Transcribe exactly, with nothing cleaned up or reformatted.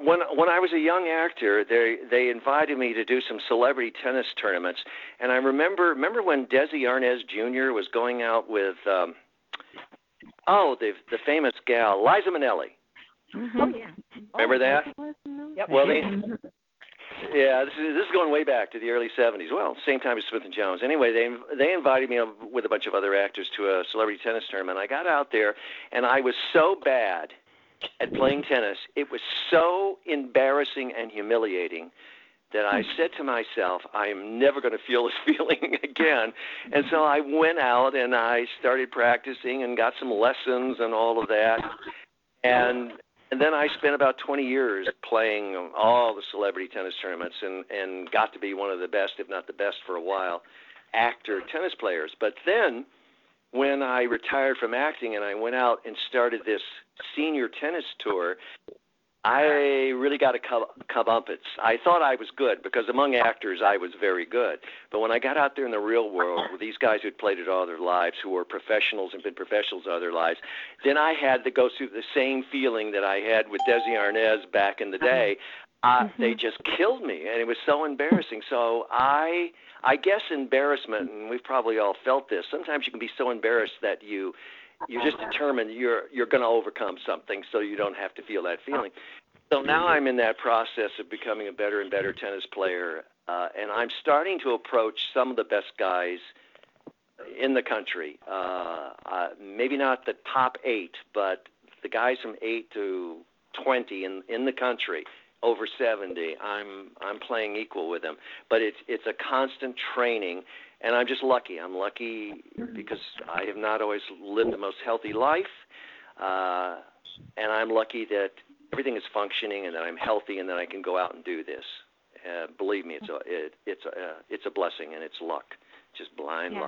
when when I was a young actor, they they invited me to do some celebrity tennis tournaments, and I remember remember when Desi Arnaz Junior was going out with um, oh the the famous gal Liza Minnelli. Mm-hmm. Oh yeah. Remember oh, that? Yep. Well, they. Yeah, this is, this is going way back to the early seventies. Well, same time as Smith and Jones. Anyway, they they invited me with a bunch of other actors to a celebrity tennis tournament. I got out there, and I was so bad at playing tennis. It was so embarrassing and humiliating that I said to myself, I am never going to feel this feeling again. And so I went out, and I started practicing and got some lessons and all of that. And And then I spent about twenty years playing all the celebrity tennis tournaments and, and got to be one of the best, if not the best for a while, actor tennis players. But then when I retired from acting and I went out and started this senior tennis tour, I really got a comeuppance. I thought I was good because among actors I was very good. But when I got out there in the real world with these guys who'd played it all their lives, who were professionals and been professionals all their lives, then I had to go through the same feeling that I had with Desi Arnaz back in the day. Uh, mm-hmm. They just killed me, and it was so embarrassing. So I, I guess embarrassment, and we've probably all felt this, sometimes you can be so embarrassed that you you're just determined you're you're going to overcome something so you don't have to feel that feeling. So now I'm in that process of becoming a better and better tennis player, uh, and I'm starting to approach some of the best guys in the country. Uh, uh, maybe not the top eight, but the guys from eight to twenty in in the country, over seventy. I'm I'm playing equal with them, but it's it's a constant training. And I'm just lucky. I'm lucky because I have not always lived the most healthy life, uh, and I'm lucky that everything is functioning and that I'm healthy and that I can go out and do this. Uh, believe me, it's a it, it's a uh, it's a blessing and it's luck, just blind yeah.